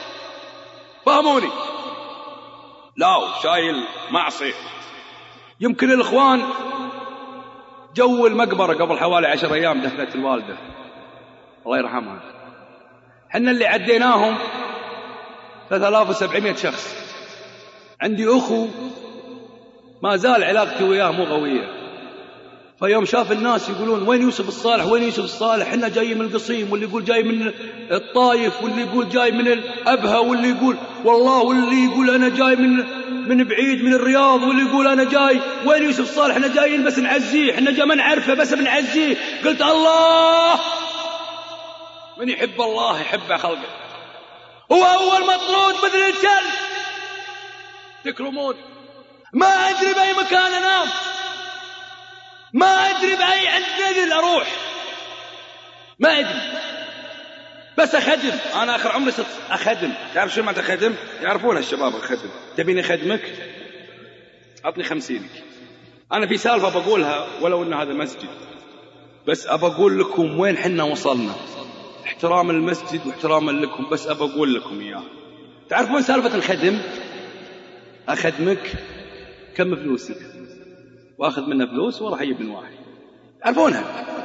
فهموني؟ لا شايل معصيه. يمكن الاخوان جو المقبره قبل حوالي عشر ايام دخلت الوالده الله يرحمها، حنا اللي عديناهم ثلاثة آلاف وسبعمائة شخص. عندي اخو ما زال علاقتي وياه مو قويه، فيوم شاف الناس يقولون وين يوسف الصالح وين يوسف الصالح، حنا جايين من القصيم، واللي يقول جاي من الطايف، واللي يقول جاي من الأبها، واللي يقول والله، واللي يقول انا جاي من من بعيد من الرياض، واللي يقول انا جاي وين يوسف الصالح، احنا جايين بس نعزيه، احنا جاي ما نعرفه بس بنعزيه. قلت الله، من يحب الله يحب خلقه. هو اول مطرود مثل الكلب تكرمون. ما ادري باي مكان انام، ما ادري باي عند نذل اروح، ما ادري بس اخدم. انا اخر عمري ست اخدم. تعرف شو معنى اخدم؟ يعرفونها الشباب. اخدم تبيني اخدمك اعطني خمسينك. انا في سالفه بقولها ولو ان هذا مسجد، بس ابى اقول لكم وين حنا وصلنا، احتراما للمسجد واحتراما لكم، بس ابى اقول لكم اياه. تعرفون سالفه الخدم؟ اخدمك كم فلوسك واخذ منه فلوس وراح اجيب من واحد. تعرفونها؟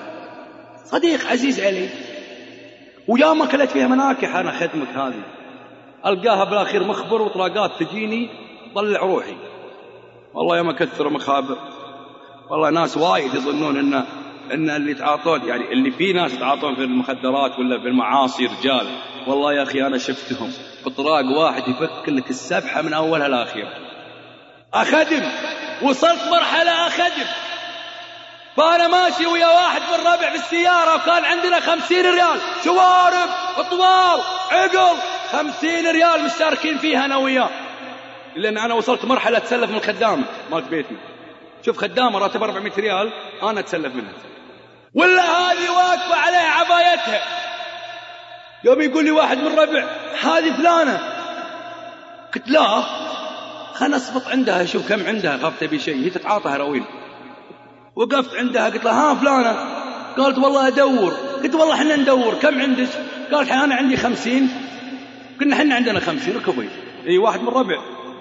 صديق عزيز علي، ويا ما كلت فيها مناكح. انا خدمك هذه القاها بالاخير مخبر وطلاقات تجيني طلع روحي. والله يا ما كثر مخابر، والله ناس وايد يظنون ان ان اللي يتعاطون يعني اللي في ناس يتعاطون في المخدرات ولا في المعاصي رجال. والله يا اخي انا شفتهم بطراق واحد يفك لك السبحه من اولها لاخرها. اخدم، وصلت مرحله اخدم. فانا ماشي ويا واحد من الربع بالسياره وكان عندنا خمسين ريال، شوارب طوال عقل، خمسين ريال مشتركين فيها انا وياه، لان انا وصلت مرحله اتسلف من الخدامه مالت بيتنا. شوف خدامه راتبها أربعمائة ريال انا اتسلف منها، ولا هذه واقفه عليها عبايتها. يوم يقول لي واحد من الربع هذه فلانه، قلت لا خلنا اصبط عندها شوف كم عندها، خاف تبي شيء، هي تتعاطى هيروين. وقفت عندها قلت لها ها فلانه، قالت والله ادور. قلت والله احنا ندور، كم عندك؟ قالت انا عندي خمسين. قلنا احنا عندنا خمسين. ركبي اي واحد من الربع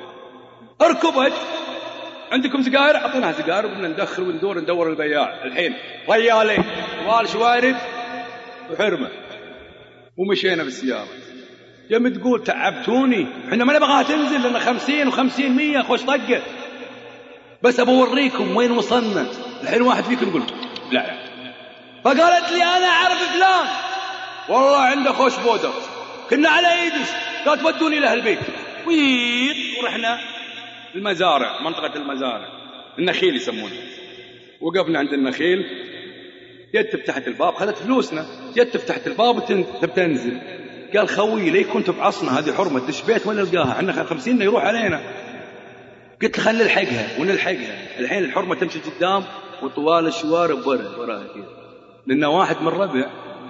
اركبت. عندكم سجاير؟ اعطيناها سجاير وبدنا ندخل وندور ندور البياع. الحين ريالين طوال شوارب وحرمه ومشينا بالسياره. يوم تقول تعبتوني، احنا ما نبغاها تنزل لان خمسين وخمسين مية خوش طقه، بس ابى اوريكم وين وصلنا. الحين واحد فيكم يقول لا لا، فقالت لي انا اعرف فلان والله عنده خوش بودر، كنا على ايدش، قالت ودوني له البيت. ويط ورحنا المزارع، منطقه المزارع النخيل يسمونه. وقفنا عند النخيل، جت فتحت الباب خذت فلوسنا، جت فتحت الباب وتنزل. قال خوي لي كنت بعصنا هذه حرمه دش بيت ولا نلقاها، احنا خمسين يروح علينا. قلت خلينا نلحقها ونلحقها. الحين الحرمه تمشي قدام وطوال الشوارب ورا وراها كذا، لان واحد من الربع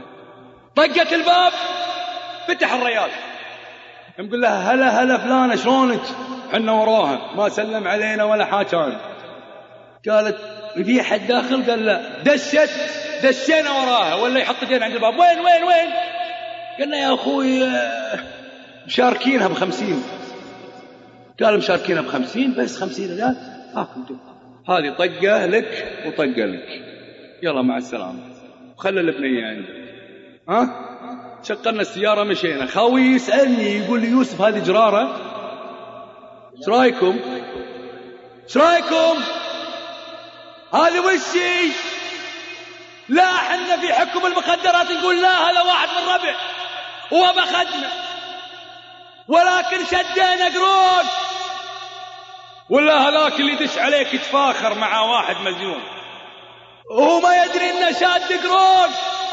طقت الباب فتح الريال، نقول لها هلا هلا فلانه شلونك؟ حنا وراها ما سلم علينا ولا حاجان. قالت في حد داخل؟ قال لا. دشت دشينا وراها ولا يحط يدين عند الباب. وين وين وين؟ قلنا يا اخوي مشاركينها بخمسين. قال مشاركينها بخمسين بس خمسين ريال هاكم، هذه طقه لك وطقه لك، يلا مع السلامه. وخلى البنيه عندك. ها شقلنا السياره مشينا. خوي يسالني يقول لي يوسف هذه جراره ايش رايكم؟ ايش رايكم؟ هذه وشي؟ لا حنا في حكم المخدرات نقول لا، هذا واحد من ربع وهو بخدمه، ولكن شدينا قرون. ولا هذاك اللي يدش عليك يتفاخر مع واحد مجنون وهو ما يدري انه شاد قرون.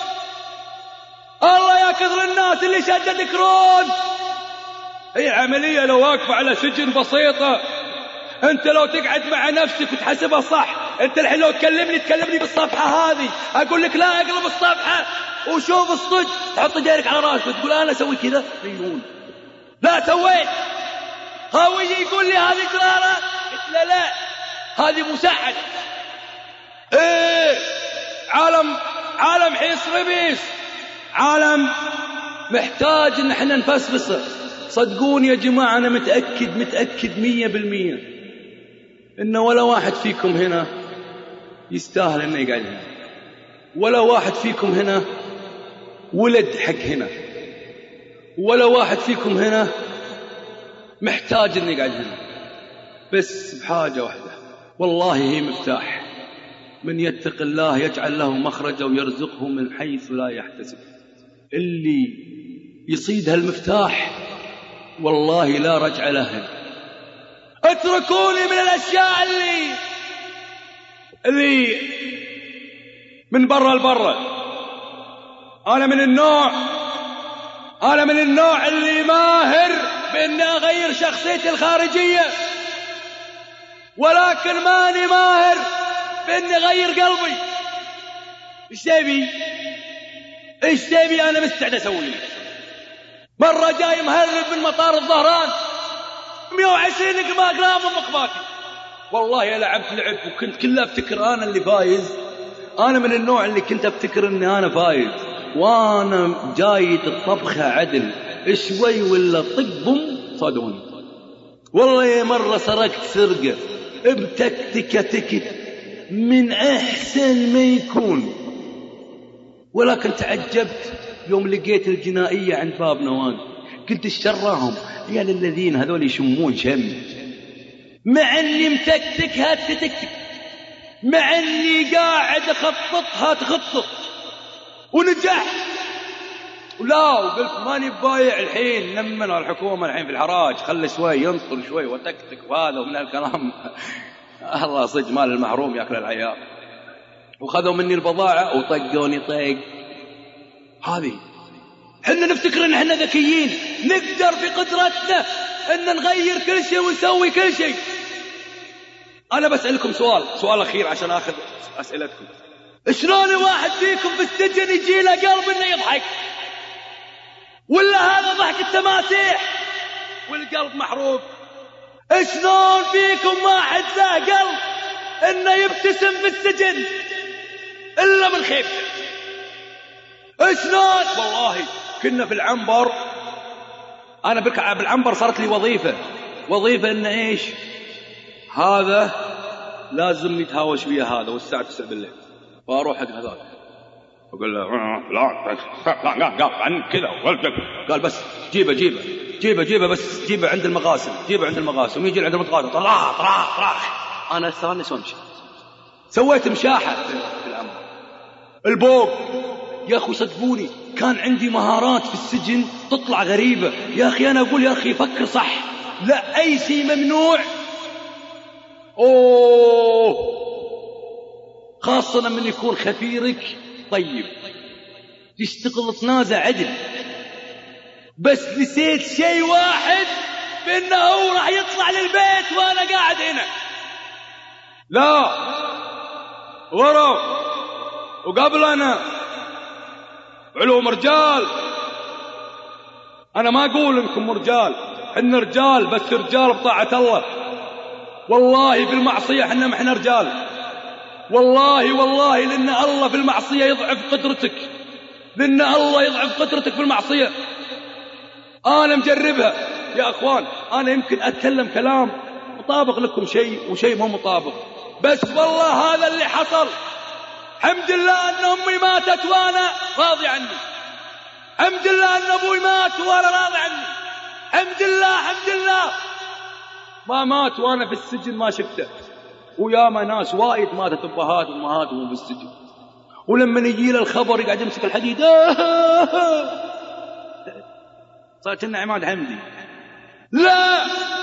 الله يا كثر الناس اللي شدت قرون. هي عملية لو واقفة على سجن بسيطة، انت لو تقعد مع نفسك وتحسبها صح. انت الحين لو تكلمني تكلمني بالصفحة هذه، اقول لك لا اقلب الصفحة وشوف الصدق، تحط جيرك على راسك وتقول انا اسوي كذا، يقول لا سويت. هاوي يقول لي هذه قرارة، قلت له لا هذه مساعدة. ايه عالم عالم حيص ربيس، عالم محتاج ان احنا نفسفسه. صدقوني يا جماعة انا متأكد متأكد مية بالمية ان ولا واحد فيكم هنا يستاهل انه يقعد هنا، ولا واحد فيكم هنا ولد حق هنا، ولا واحد فيكم هنا محتاج انه يقعد هنا. بس بحاجة واحدة، والله هي مفتاح. من يتق الله يجعل له مخرجا ويرزقه من حيث لا يحتسب. اللي يصيد هالمفتاح والله لا رجع له. اتركوني من الاشياء اللي اللي من برا لبرا. انا من النوع انا من النوع اللي ماهر باني اغير شخصيتي الخارجية، ولكن ماني ماهر باني اغير قلبي. ايش تبي ايش تبي انا مستعد اسوي لك. مرة جاي مهرب من مطار الظهران مئة وعشرين جرام من مخباتي، والله لعبت لعب وكنت كله افتكر انا اللي فايز. انا من النوع اللي كنت افتكر اني انا فايز، وانا جايد الطبخة عدل شوي ولا طق بم صادوني. والله مرة سرقت سرقة بتكتكة تكت من احسن ما يكون، ولكن تعجبت يوم لقيت الجنائية عند باب نوان. قلت اشتراهم يا للذين هذول يشمون شم، مع اني متكتكها تتكتك، مع اني قاعد اخططها تخطط ونجح. ولا وقلت ماني بايع الحين، نمنا الحكومة الحين في الحراج، خلي شوي ينطر شوي وتكتك وهذا ومن الكلام. الله صج مال المحروم ياكل العيال. وخذوا مني البضاعة وطقوني طيق. هذه حنا نفتكر ان احنا ذكيين، نقدر بقدرتنا ان نغير كل شيء ونسوي كل شيء. انا بسألكم سؤال سؤال اخير عشان اخذ اسئلتكم. شلون واحد فيكم في السجن يجي له قلب انه يضحك؟ ولا هذا ضحك التماسيح والقلب محروق؟ شلون فيكم واحد له قلب انه يبتسم في السجن الا من خيبته؟ شلون؟ والله كنا في العنبر، انا بالعنبر صارت لي وظيفة وظيفة ان ايش هذا لازم نتهاوش ويا هذا والساعة تسعة بالليل، واروح حق هذاك اقول له لا لا لا قال عن كذا، قال بس جيبه جيبه جيبه جيبه بس جيبه عند المغاسل، جيبه عند المغاسل. ويجي عند المغاسل طلع طلع طلع، انا استانس وامشي. سويت مشاحة في العنبر. البوب يا أخي صدقوني كان عندي مهارات في السجن تطلع غريبة. يا أخي أنا أقول يا أخي فكر صح، لا أي شيء ممنوع. أوه خاصة من يكون خفيرك طيب تشتغل تنازع عدل. بس نسيت شيء واحد، بأنه هو راح يطلع للبيت وأنا قاعد هنا. لا ورا وقبل أنا علوم رجال. أنا ما أقول إنكم رجال، إحنا رجال بس رجال بطاعة الله. والله في المعصية إحنا ما إحنا رجال، والله والله لأن الله في المعصية يضعف قدرتك، لأن الله يضعف قدرتك في المعصية. أنا مجربها يا أخوان. أنا يمكن أتكلم كلام مطابق لكم شيء وشيء مو مطابق، بس والله هذا اللي حصل. حمد لله أن أمي ماتت وأنا راضي عني، حمد لله أن أبوي مات وأنا راضي عني، حمد لله حمد لله ما مات وأنا في السجن ما شفته، وياما ناس وايد ماتت أبهات وأمهاتهم بالسجن، ولما يجي له الخبر يقعد يمسك الحديد صارت لنا عماد حمدي. لا،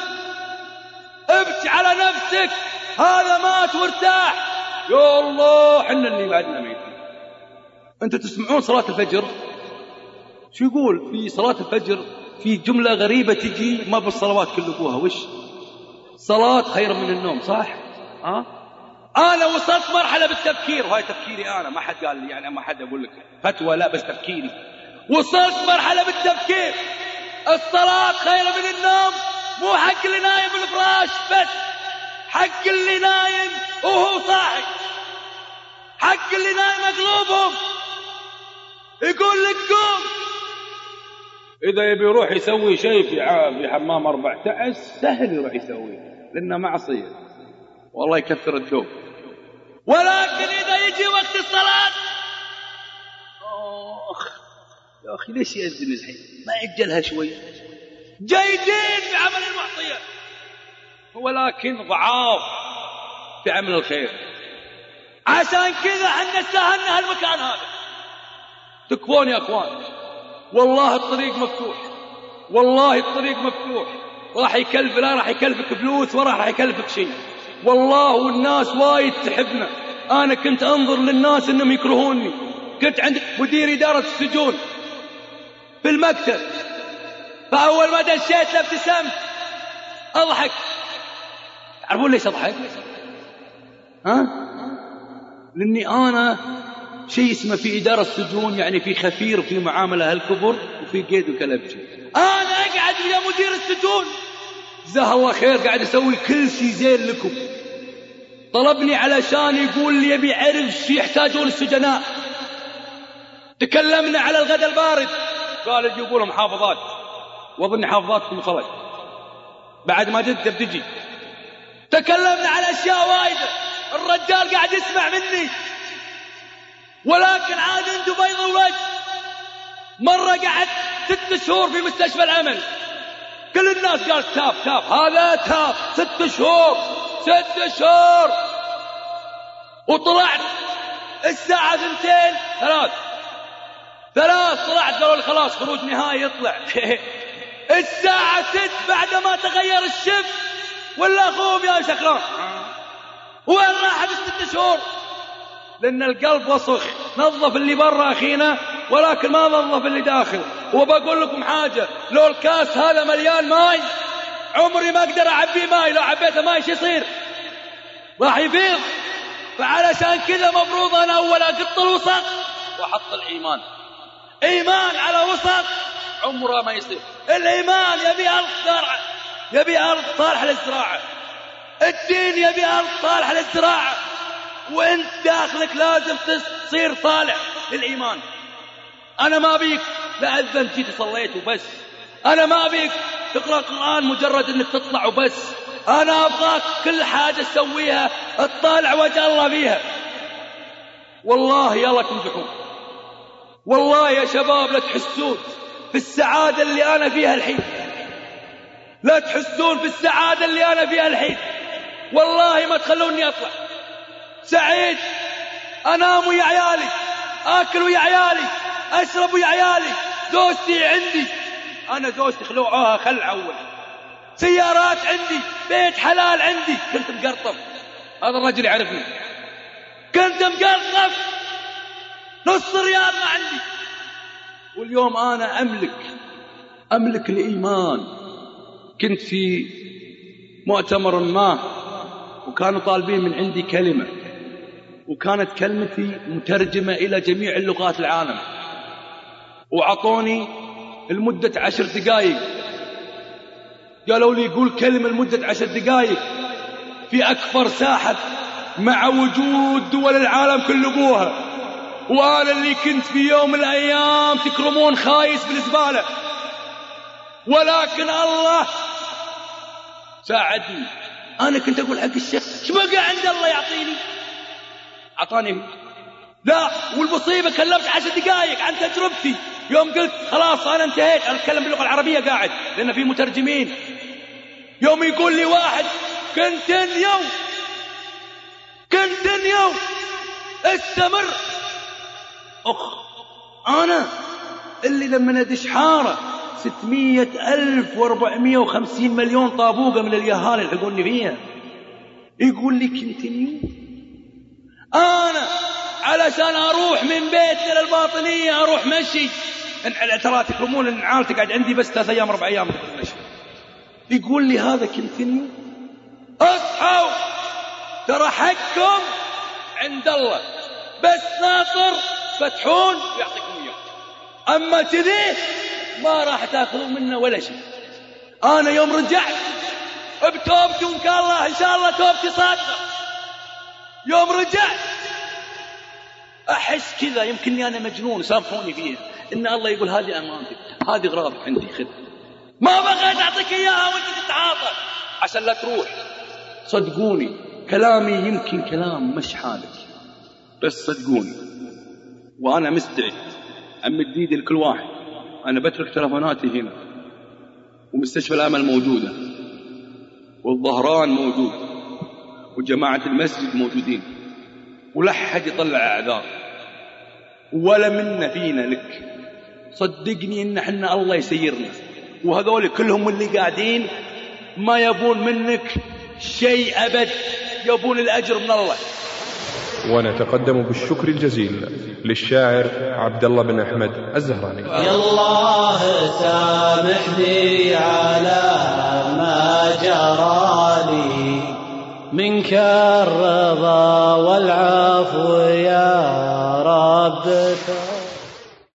ابكي على نفسك، هذا مات وارتاح. يا الله حنا اللي بعدنا ميتين. أنتوا تسمعون صلاة الفجر شو يقول في صلاة الفجر؟ في جملة غريبة تجي ما بالصلوات كل أبوها، وش؟ صلاة خير من النوم، صح؟ ها؟ أنا وصلت مرحلة بالتفكير، وهاي تفكيري أنا، ما حد قال لي يعني، ما حد أقول لك فتوى، لا بس تفكيري. وصلت مرحلة بالتفكير الصلاة خير من النوم، مو حق اللي نايم بالفراش بس، حق اللي نايم وهو صاحي، حق اللي نايم مقلوبهم. يقول لك قوم، إذا يبي يروح يسوي شيء في في حمام أربع تعس سهل يروح يسويه لأنه معصية، والله يكثر الثوب. ولكن إذا يجي وقت الصلاة، أخ يا أخي ليش يأذن الحين؟ ما يأجلها شوي؟ جيدين في عمل المعصية ولكن ضعاف في عمل الخير. عشان كذا حنا استاهلنا هالمكان هذا. تكفون يا أخوان، والله الطريق مفتوح، والله الطريق مفتوح. راح يكلف، لا راح يكلفك فلوس ولا راح يكلفك شيء، والله. والناس وايد تحبنا. أنا كنت أنظر للناس إنهم يكرهوني. كنت عند مدير إدارة السجون في المكتب، فأول ما دشيت لابتسمت أضحك. تعرفون ليش أضحك؟ ها؟ لأني أنا شيء اسمه في إدارة السجون يعني في خفير، في معاملة هالكبر، وفي قيد وكلبشي. أنا أقعد ويا مدير السجون جزاه الله خير، قاعد أسوي كل شيء زين لكم. طلبني علشان يقول لي يبي يعرف شو يحتاجون السجناء. تكلمنا على الغداء البارد، قال يجيبوا لهم حافظات، وظني حافظاتكم خلص بعد ما جد بتجي. تكلمنا على أشياء وايدة، الرجال قاعد يسمع مني، ولكن عاد عنده بيض الوجه. مرة قعد ست شهور في مستشفى العمل، كل الناس قالت تاب تاب، هذا تاب ست شهور ست شهور. وطلعت الساعة ثنتين ثلاث ثلاث طلعت قالوا لي خلاص خروج نهائي يطلع. الساعة ست بعد ما تغير الشفت، ولا أخوهم يا شكران وين راح بالست شهور؟ لأن القلب وسخ. نظف اللي برا أخينا ولكن ما نظف اللي داخل. وبقول لكم حاجة، لو الكاس هذا مليان ماي عمري ما أقدر أعبيه ماي، لو عبيته ماي شو يصير؟ راح يفيض. فعلشان كذا مفروض أنا أول أقط الوسط وأحط الإيمان. إيمان على وسط عمره ما يصير. الإيمان يبي أرض زرع، يبي أرض صالحة للزراعة. الدين يبي أرض صالحة للزراعة، وانت داخلك لازم تصير صالح للإيمان. أنا ما بيك لا أذن جيت صليت وبس، أنا ما بيك تقرأ القرآن مجرد أنك تطلع وبس، أنا أبغاك كل حاجة تسويها تطالع وجه الله فيها. والله يلا تنجحون، والله يا شباب لا تحسون في السعادة اللي أنا فيها الحين، لا تحسون في السعادة اللي أنا فيها الحين. والله ما تخلوني أطلع سعيد. أنام ويا عيالي، آكل ويا عيالي، أشرب ويا عيالي، زوجتي عندي. أنا زوجتي خلوعها خل أول، سيارات عندي، بيت حلال عندي. كنت مقرطف، هذا الرجل يعرفني، كنت مقرطف نص ريال ما عندي. واليوم أنا أملك أملك الإيمان. كنت في مؤتمر ما وكانوا طالبين من عندي كلمة، وكانت كلمتي مترجمة إلى جميع اللغات العالم، وعطوني المدة عشر دقائق. قالوا لي يقول كلمة لمدة عشر دقائق في أكبر ساحة مع وجود دول العالم كل أبوها، وأنا اللي كنت في يوم من الأيام تكرمون خايس بالزبالة، ولكن الله ساعدني. أنا كنت أقول حق الشيخ شو بقى عند الله يعطيني، أعطاني. لا، والمصيبة كلمت عشر دقائق عن تجربتي. يوم قلت خلاص أنا انتهيت، أنا أتكلم باللغة العربية قاعد لأن في مترجمين. يوم يقول لي واحد كنت يوم كنتنيو استمر. أخ أنا اللي لما ندش حارة ستمية ألف وأربعمية وخمسين مليون طابوقة من اليهال يلحقوني فيها، يقول لي كنتنيو. أنا علشان أروح من بيتنا للباطنية أروح مشي، ترى تكرمون النعال تقعد عندي بس ثلاث أيام أربع أيام مشي. يقول لي هذا كنتنيو. اصحوا ترى حقكم عند الله، بس ناطر فتحون ويعطيكم اياه، اما كذي ما راح تاخذون منه ولا شيء. انا يوم رجعت بتوبتي وان كان الله ان شاء الله توبتي صادقه، يوم رجعت احس كذا يمكنني انا مجنون سامحوني فيها، ان الله يقول هذه امانتك، هذه غراضك عندي خذ، ما بغيت اعطيك اياها وانت تتعاطى عشان لا تروح. صدقوني كلامي يمكن كلام مش حالك، بس صدقوني وانا مستعد امد ايدي لكل واحد. انا بترك تلفوناتي هنا، ومستشفى الامل موجوده، والظهران موجود، وجماعه المسجد موجودين، ولا حد يطلع اعذار ولا منا فينا لك. صدقني ان احنا الله يسيرنا، وهذول كلهم اللي قاعدين ما يبون منك شيء أبد، يبون الأجر من الله. ونتقدم بالشكر الجزيل للشاعر عبد الله بن أحمد الزهراني. يا الله سامحني على ما جرى لي، منك الرضا والعفو يا